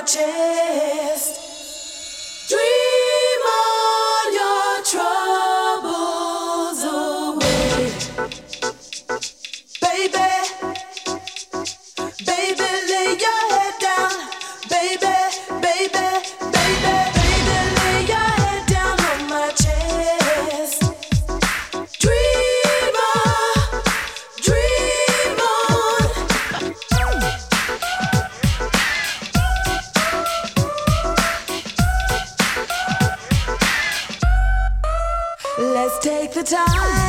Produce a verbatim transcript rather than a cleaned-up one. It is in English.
chest. Dream all your troubles away. Baby, baby, lay your head down. Baby, baby, baby, baby, lay your head down on my chest. Dream on, dream on. Let's take the time.